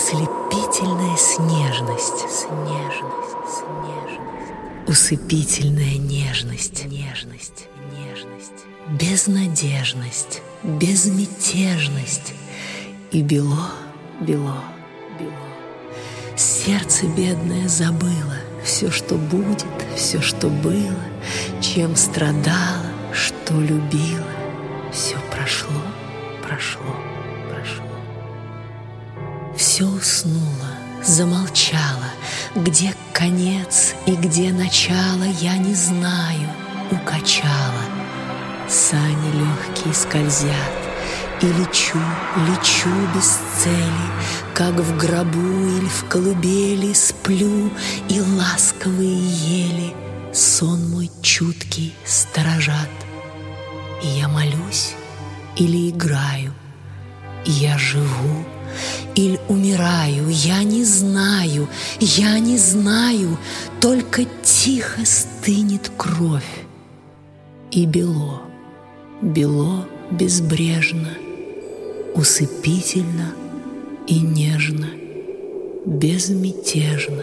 Ослепительная снежность, усыпительная нежность, безнадежность, безмятежность и бело. Сердце бедное забыло все, что будет, все, что было, чем страдала, что любила. Все прошло. Все уснуло, замолчало. Где конец и где начало, я не знаю, укачала. Сани легкие скользят, и лечу без цели, как в гробу или в колыбели сплю, и ласковые ели сон мой чуткий сторожат. И я молюсь или играю, и я живу или умираю, я не знаю, только тихо стынет кровь. И бело безбрежно, усыпительно и нежно, безмятежно,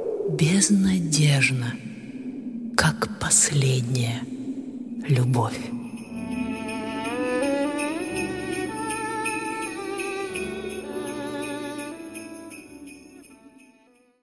безнадежно, как последняя любовь.